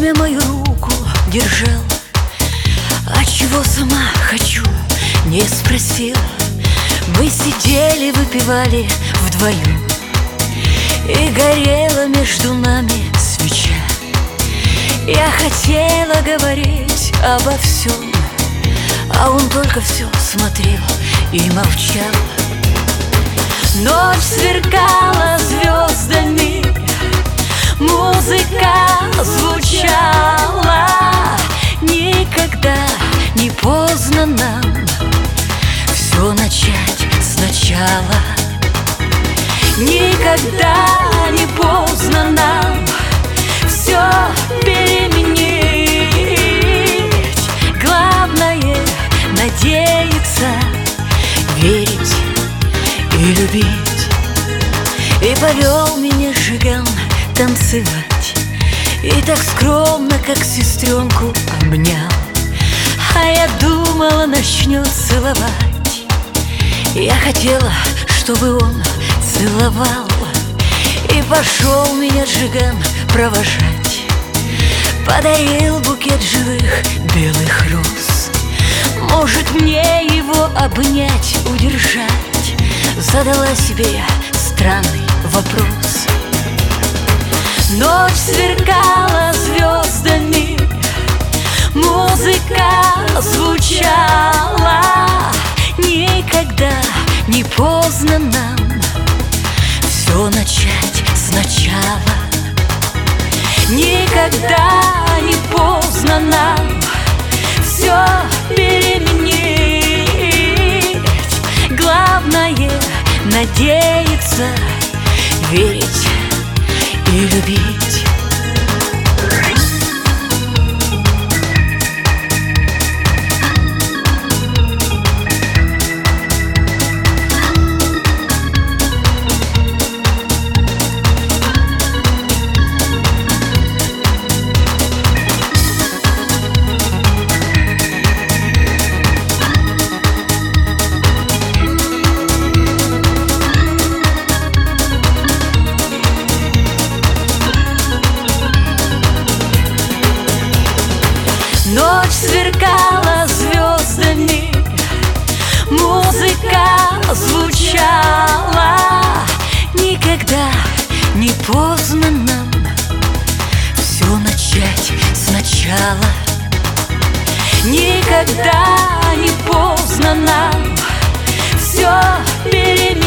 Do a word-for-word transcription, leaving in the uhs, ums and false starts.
время мою руку держал, а чего сама хочу, не спросил. Мы сидели, выпивали вдвоем, и горела между нами свеча. Я хотела говорить обо всем, а он только все смотрел и молчал. Ночь сверкала звездами, музыка звучала. Никогда не поздно нам все начать сначала. Никогда не поздно нам все переменить. Главное — надеяться, верить и любить. И повел меня Жиган танцевать, и так скромно, как сестренку, обнял. А я думала, начнет целовать. Я хотела, чтобы он целовал, и пошел меня Жиган провожать. Подарил букет живых белых роз. Может, мне его обнять, удержать? Задала себе я странный вопрос. Ночь сверкала звездами, музыка звучала. Никогда не поздно нам все начать сначала. Никогда не поздно нам все переменить. Главное — надеяться, верить и любить. Ночь сверкала звездами, музыка звучала. Никогда не поздно нам все начать сначала. Никогда не поздно нам все переменить.